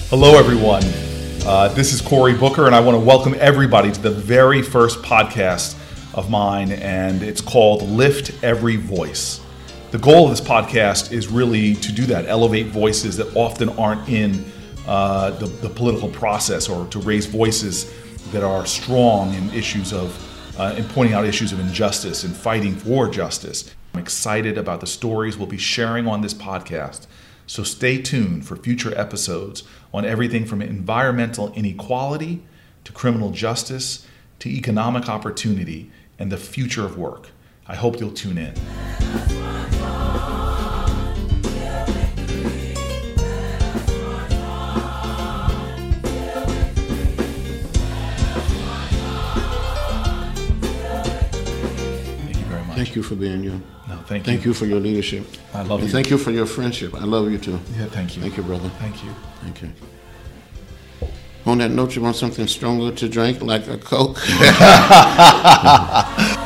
Hello, everyone. This is Cory Booker, and I want to welcome everybody to the very first podcast of mine, and it's called Lift Every Voice. The goal of this podcast is really to do that, elevate voices that often aren't in the political process, or to raise voices that are strong in issues of, in pointing out issues of injustice and fighting for justice. I'm excited about the stories we'll be sharing on this podcast. So stay tuned for future episodes on everything from environmental inequality to criminal justice to economic opportunity and the future of work. I hope you'll tune in. Thank you very much. Thank you for being you. No, thank you. Thank you for your leadership. I love and you. Thank you for your friendship. I love you too. Yeah, thank you. Thank you, brother. Thank you. Thank you. On that note, you want something stronger to drink, like a Coke?